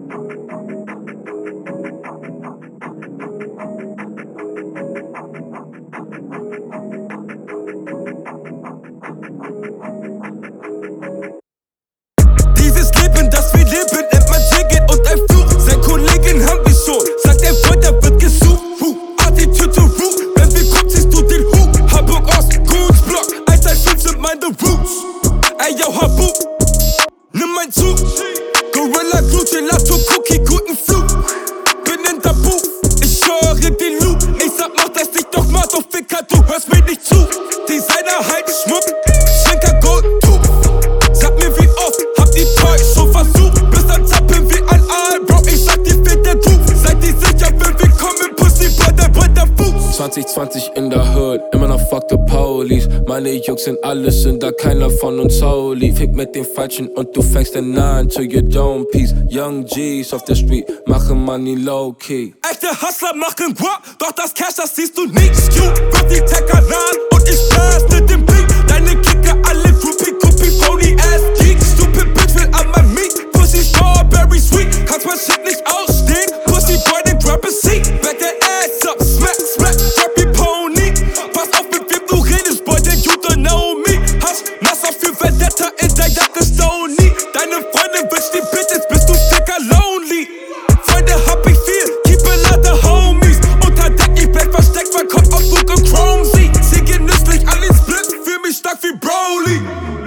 Dieses Leben, das wir leben, nennt man Segen und ein Fluch. Sein Kollegen haben wir schon, sagt er voll, da wird gesucht. Attitude to root, wenn wir kommen, siehst du den Hut. Hamburg Ost, Kunstblock, 115 sind meine Roots. Ey, yo, Habu, nimm mein Zug. Gorilla Glue, Gelato, Cookie, guten Flug. Bin in der Booth, ich höre den Loop. Ich sag, mach das nicht doch mal, doch Ficker, du hörst mir nicht zu. Designer halt Schmuck, Schenker Gold, Tube. Sag mir wie oft, habt ihr Zeug schon versucht? Bis dann zappeln wir an Aal, Bro, ich sag dir fehlt der Ruf. Seid ihr sicher, wenn wir kommen, Pussy, bei der Fuß. 2020 in der Hood, immer noch fuck the police. Meine Jungs sind alles Sünder, keiner von uns holy. Fick mit den Falschen und du fängst den an to your dome piece. Young G's auf der Street, machen Money low-key. Echte Hustler machen Guap, doch das Cash, das siehst du nicht. Skew, wird die Tecker laden und ich blast mit dem Beat. Deine Kicker alle Groupie, phony ass geek. Stupid bitch will an mein Meat, Pussy strawberry sweet. Kannst mein Shit nicht ausstehen, Pussy boy, den grab a seat. Back that ass up, smack, smack, drop your pony. Pass auf, mit wem du redest, boy, denn you don't know me. Hast Messer für Vendetta in der Jacke Sony. Deine Freundin wünscht die Bitches, bist du sticker lonely. Freunde hab ich viel, keep a lot of homies. Unter Deck, ich bleib versteckt, weil kommt auf Book und Chrome sie. Sie genüsslich an den Split, fühl mich stark wie Broly.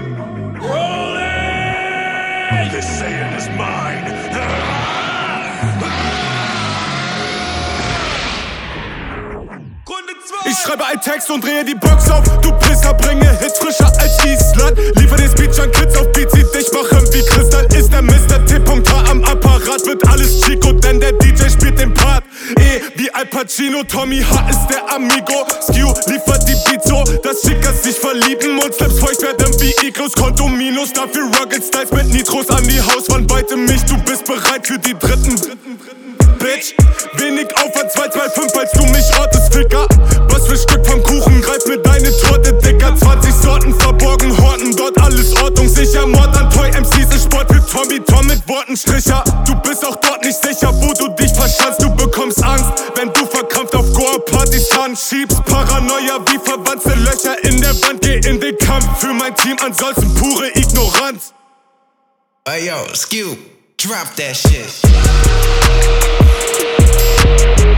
This saying is mine. Ich schreibe einen Text und drehe die Box auf. Du Pisser, bringe Hits frischer als Island. Liefer den Speech an Kids auf Beats, die dich machen wie Christian. Ist der Mr. T.H. am Apparat, wird alles Chico, denn der DJ spielt den Part. Wie Al Pacino, Tommy H. ist der Amigo. Skew liefert die Beats so, dass Chicas sich verlieben und Slaps feucht werden wie Iglos. Konto Minus, dafür Rugged Styles mit Nitros an die Hauswand. Beute mich, du bist bereit für die dritten. Bitch, wenig Aufwand, 225, als du mich ortest, Ficker. Was für Stück vom Kuchen, greif mir deine Torte, Dicker. 20 Sorten verborgen, Horten, dort alles ordnungssicher. Mord an Toy MCs ist Sport für Tommy Tom mit Wortenstricher. Du bist auch dort nicht sicher, wo du dich verschanzt. Du bekommst Angst, wenn du verkrampft auf Goa-Partys Hand schiebst. Paranoia wie verwandte Löcher in der Wand. Geh in den Kampf für mein Team, ansonsten pure Ignoranz. Hey yo, Skew, drop that shit.